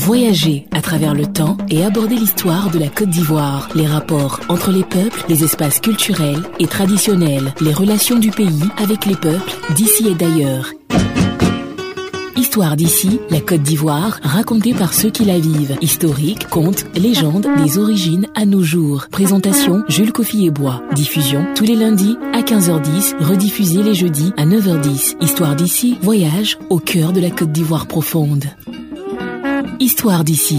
Voyager à travers le temps et aborder l'histoire de la Côte d'Ivoire, les rapports entre les peuples, les espaces culturels et traditionnels, les relations du pays avec les peuples d'ici et d'ailleurs. Histoire d'ici, la Côte d'Ivoire, racontée par ceux qui la vivent. Historique, contes, légendes, des origines à nos jours. Présentation, Jules Kofi-Ebois. Diffusion, tous les lundis à 15h10, rediffusée les jeudis à 9h10. Histoire d'ici, voyage au cœur de la Côte d'Ivoire profonde. Histoire d'ici.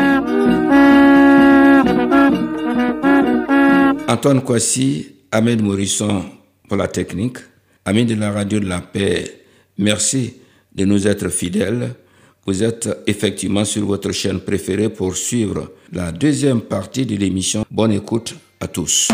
Antoine Kouassi, Ahmed Morisson pour la technique. Amis de la radio de la paix, merci de nous être fidèles. Vous êtes effectivement sur votre chaîne préférée pour suivre la deuxième partie de l'émission. Bonne écoute à tous.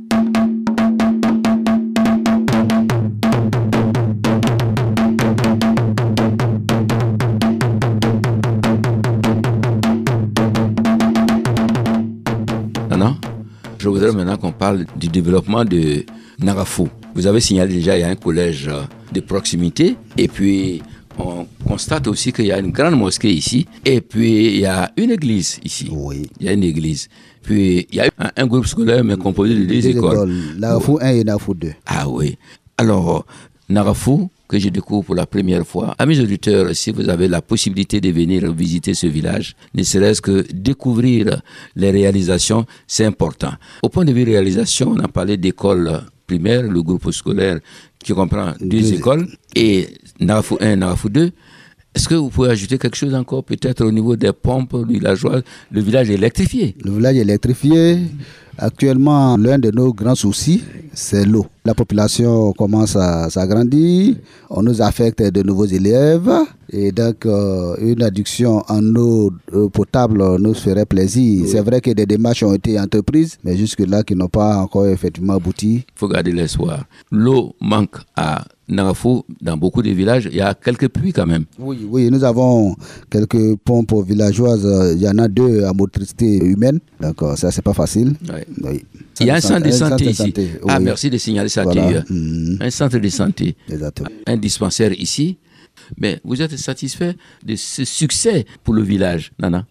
Nana, je voudrais maintenant qu'on parle du développement de Narafou. Vous avez signalé déjà, il y a un collège de proximité et puis on constate aussi qu'il y a une grande mosquée ici et puis il y a une église ici. Oui. Il y a une église. Puis il y a un groupe scolaire mais composé de deux écoles. Narafou 1 et Narafou 2. Ah oui. Alors, Narafou, que je découvre pour la première fois. Amis auditeurs, si vous avez la possibilité de venir visiter ce village, ne serait-ce que découvrir les réalisations, c'est important. Au point de vue réalisation, on a parlé d'école primaire, le groupe scolaire qui comprend deux écoles, et Narafou 1 et Narafou 2. Est-ce que vous pouvez ajouter quelque chose encore, peut-être au niveau des pompes villageoises? Le village est électrifié. Le village est électrifié. Actuellement, l'un de nos grands soucis, c'est l'eau. La population commence à s'agrandir, on nous affecte de nouveaux élèves et donc une adduction en eau potable nous ferait plaisir. Oui. C'est vrai que des démarches ont été entreprises, mais jusque-là qui n'ont pas encore effectivement abouti. Il faut garder l'espoir. L'eau manque à Narafou, dans beaucoup de villages, il y a quelques puits quand même. Oui, nous avons quelques pompes villageoises, il y en a 2 à motricité humaine, donc ça c'est pas facile. Oui. Il y a un centre de santé ici. Ah, oui. Merci de signaler ça. Voilà. Un centre de santé. Exactement. Un dispensaire ici. Mais vous êtes satisfait de ce succès pour le village, Nana?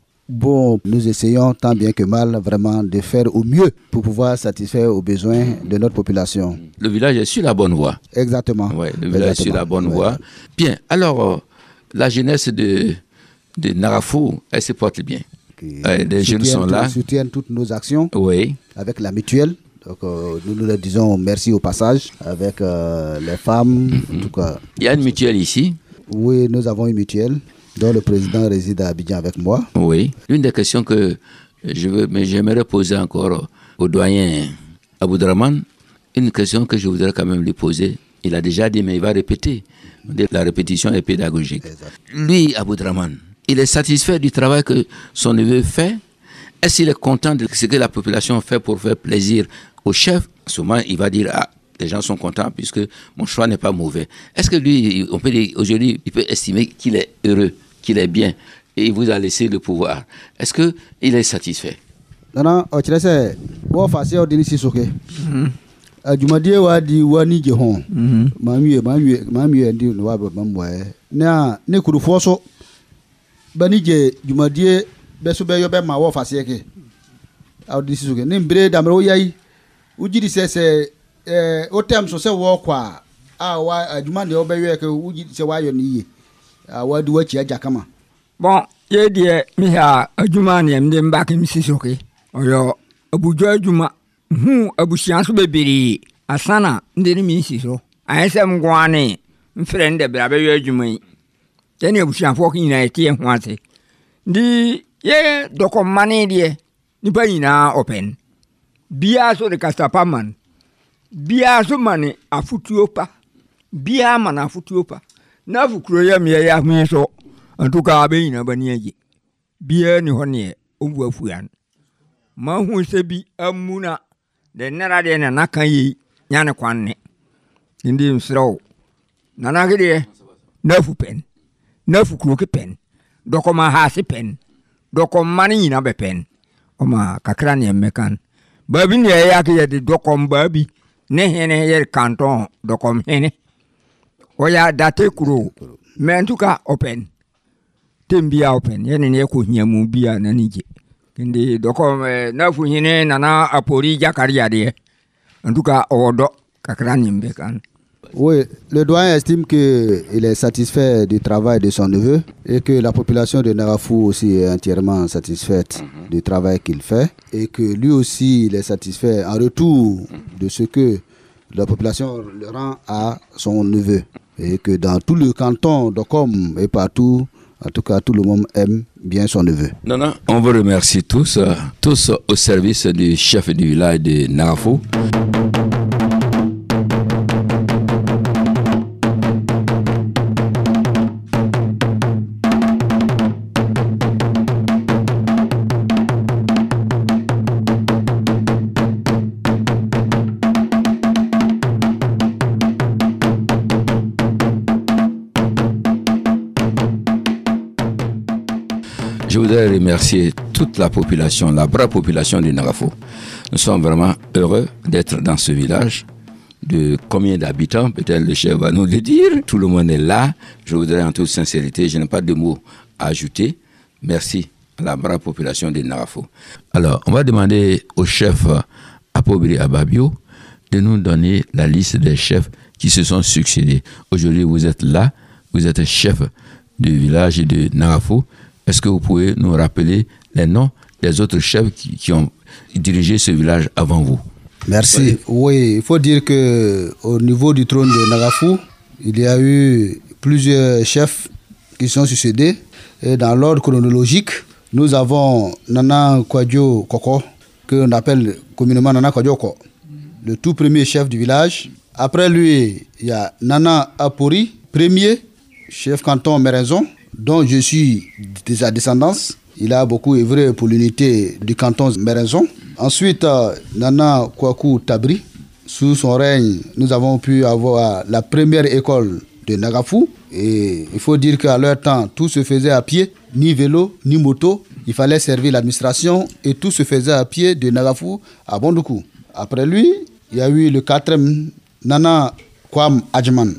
Bon, nous essayons tant bien que mal vraiment de faire au mieux pour pouvoir satisfaire aux besoins de notre population. Le village est sur la bonne voie. Exactement. Oui, le village est sur la bonne voie. Bien, alors, la jeunesse de Narafou, elle se porte bien. Les jeunes sont là. Ils soutiennent toutes nos actions. Oui. Avec la mutuelle. Donc, nous leur disons merci au passage avec les femmes. En tout cas. Il y a une mutuelle ici? Oui, nous avons une mutuelle dont le président réside à Abidjan avec moi. Oui. L'une des questions que j'aimerais poser encore au doyen Aboudraman, une question que je voudrais quand même lui poser. Il a déjà dit, mais il va répéter. La répétition est pédagogique. Exact. Lui, Aboudraman, il est satisfait du travail que son neveu fait. Est-ce qu'il est content de ce que la population fait pour faire plaisir au chef? Souvent, il va dire, ah, les gens sont contents puisque mon choix n'est pas mauvais. Est-ce que lui, on peut dire, aujourd'hui, il peut estimer qu'il est heureux, qu'il est bien, et il vous a laissé le pouvoir? Est-ce qu'il est satisfait? Non, tu le sais, on va faire des choses. Jumadie wadi wani jehon mamiye ndi no ba mamwe na ne kuru foso bani je jumadie beso be yo be ma wo fase ke awdi sisuke ne mbre damro yayi ujidi sese o tem so se wo kwa wa jumande o be yo ke ujidi se wa yo ni wadi wachi aja kama bon ye die mi ha ajumane mde mbake mi sisuke oyo abujo ajuma abusianso bebiri asana ndeni minsi so ayesem gwane mfrende brabe yo adwumai tene abusianfo kina etie ho ate ndi ye dokomane die nipa nyina open bia so de kastapaman bia so mane afutuopa bia mana afutuopa na fukuro ya me ya hwe so antuka abe nyina bani age bia ni ho ne obu afuan ma hu se bi amuna de nera de na kan yi nyane kwanne ndi msraw nana gede nafu pen nafu kroke pen dokoma hase pen dokom mani nyina be pen o ma kakra ne mekan babi ne ya ke de dokom babi ne hene yer kanton dokom hene o ya date kuro mentuka open tembia open yene ne ko hiamu bia na nije kende doko na fu hine nana apori jakaria de en tout cas odo kakra nimbe kan. Oui, le doyen estime qu'il est satisfait du travail de son neveu et que la population de Narafou aussi est entièrement satisfaite du travail qu'il fait et que lui aussi il est satisfait en retour de ce que la population le rend à son neveu et que dans tout le canton d'Okom et partout, en tout cas tout le monde aime bien son neveu. Non, on vous remercie tous au service du chef du village de Narafou. Je voudrais remercier toute la population, la brave population de Narafou. Nous sommes vraiment heureux d'être dans ce village. De combien d'habitants, peut-être le chef va nous le dire. Tout le monde est là. Je voudrais en toute sincérité, je n'ai pas de mots à ajouter. Merci à la brave population de Narafou. Alors, on va demander au chef Apobiri Ababio de nous donner la liste des chefs qui se sont succédés. Aujourd'hui, vous êtes là, vous êtes chef du village de Narafou. Est-ce que vous pouvez nous rappeler les noms des autres chefs qui ont dirigé ce village avant vous? Merci. Oui, il faut dire qu'au niveau du trône de Narafou, il y a eu plusieurs chefs qui sont succédés. Et dans l'ordre chronologique, nous avons Nana Kwadjo Koko, qu'on appelle communément Nana Kwadjo Koko, le tout premier chef du village. Après lui, il y a Nana Apori, premier chef canton Mérenson, dont je suis de sa descendance. Il a beaucoup œuvré pour l'unité du canton Mérenson. Ensuite, Nana Kwaku Tabri. Sous son règne, nous avons pu avoir la première école de Narafou. Et il faut dire qu'à leur temps, tout se faisait à pied, ni vélo, ni moto. Il fallait servir l'administration et tout se faisait à pied de Narafou à Bondoukou. Après lui, il y a eu le quatrième, Nana Kwam Adjman.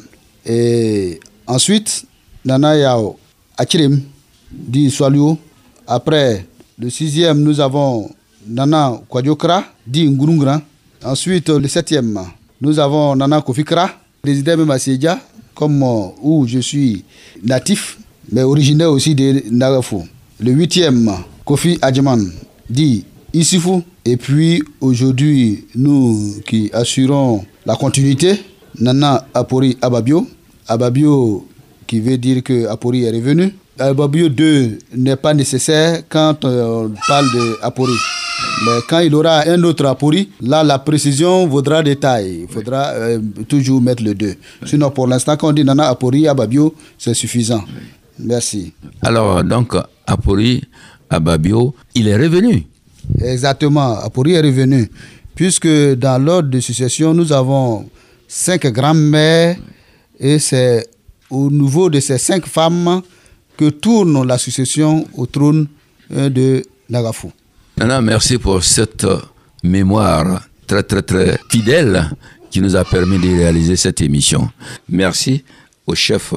Et ensuite, Nana Yao Achirim, dit Swalio. Après, le sixième, nous avons Nana Kwadjokra, dit Ngurungra. Ensuite, le septième, nous avons Nana Kofikra, résident même à Sédia, comme où je suis natif, mais originaire aussi de Narafou. Le huitième, Kofi Adjaman, dit Isifu. Et puis, aujourd'hui, nous qui assurons la continuité, Nana Apori Ababio. Ababio qui veut dire que Apori est revenu. Ababio 2 n'est pas nécessaire quand on parle de Apori. Mais quand il aura un autre Apori, là la précision vaudra détail. Il faudra toujours mettre le 2. Sinon pour l'instant quand on dit Nana Apori Ababio, c'est suffisant. Merci. Alors donc Apori Ababio, il est revenu. Exactement, Apori est revenu. Puisque dans l'ordre de succession, nous avons 5 grands-mères et c'est au niveau de ces 5 femmes que tourne la succession au trône de Narafou. Nana, merci pour cette mémoire très très très fidèle qui nous a permis de réaliser cette émission. Merci au chef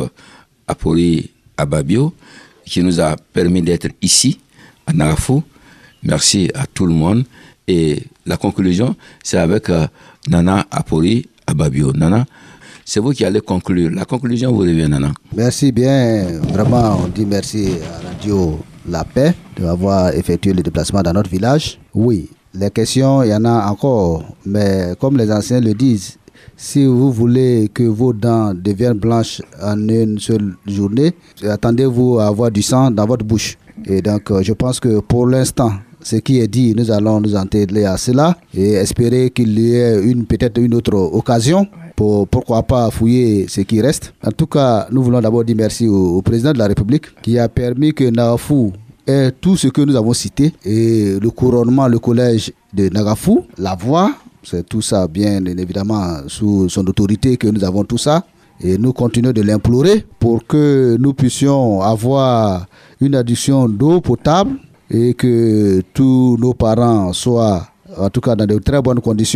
Apori Ababio qui nous a permis d'être ici à Narafou. Merci à tout le monde. Et la conclusion, c'est avec Nana Apori Ababio. Nana, c'est vous qui allez conclure. La conclusion vous revient, Nana. Merci bien. Vraiment, on dit merci à Radio La Paix d'avoir effectué le déplacement dans notre village. Oui, les questions, il y en a encore. Mais comme les anciens le disent, si vous voulez que vos dents deviennent blanches en une seule journée, attendez-vous à avoir du sang dans votre bouche. Et donc, je pense que pour l'instant, ce qui est dit, nous allons nous atteler à cela et espérer qu'il y ait peut-être une autre occasion pour pourquoi pas fouiller ce qui reste. En tout cas, nous voulons d'abord dire merci au président de la République qui a permis que Narafou ait tout ce que nous avons cité et le couronnement, le collège de Narafou, la voix, c'est tout ça bien évidemment sous son autorité que nous avons tout ça. Et nous continuons de l'implorer pour que nous puissions avoir une adduction d'eau potable et que tous nos parents soient, en tout cas dans de très bonnes conditions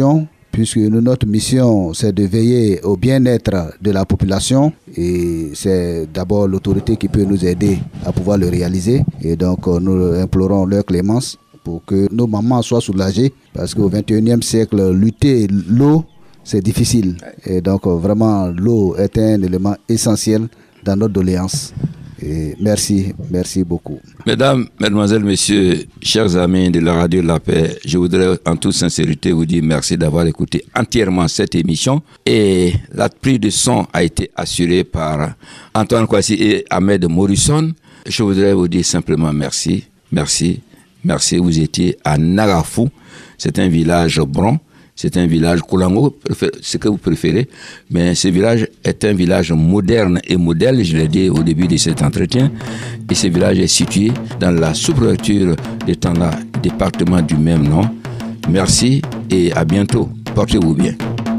puisque notre mission, c'est de veiller au bien-être de la population et c'est d'abord l'autorité qui peut nous aider à pouvoir le réaliser. Et donc, nous implorons leur clémence pour que nos mamans soient soulagées parce qu'au XXIe siècle, lutter l'eau, c'est difficile. Et donc, vraiment, l'eau est un élément essentiel dans notre doléance. Et merci beaucoup. Mesdames, Mesdemoiselles, Messieurs, chers amis de la Radio La Paix, je voudrais en toute sincérité vous dire merci d'avoir écouté entièrement cette émission. Et la prise de son a été assurée par Antoine Kwasi et Ahmed Morrison. Je voudrais vous dire simplement merci. Vous étiez à Nagafou. C'est un village bron. C'est un village Koulango, ce que vous préférez, mais ce village est un village moderne et modèle, je l'ai dit au début de cet entretien, et ce village est situé dans la sous-préfecture de Tanda, département du même nom. Merci et à bientôt. Portez-vous bien.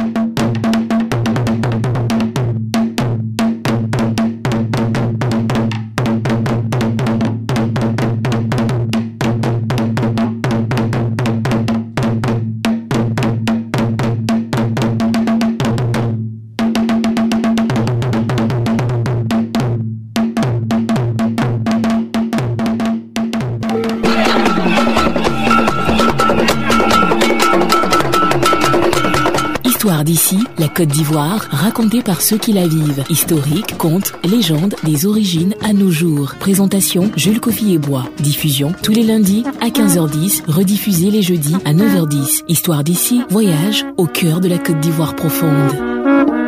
Histoire d'ici, la Côte d'Ivoire, racontée par ceux qui la vivent. Historique, contes, légendes, des origines à nos jours. Présentation, Jules Coffy-et-Bois. Diffusion, tous les lundis à 15h10, rediffusée les jeudis à 9h10. Histoire d'ici, voyage au cœur de la Côte d'Ivoire profonde.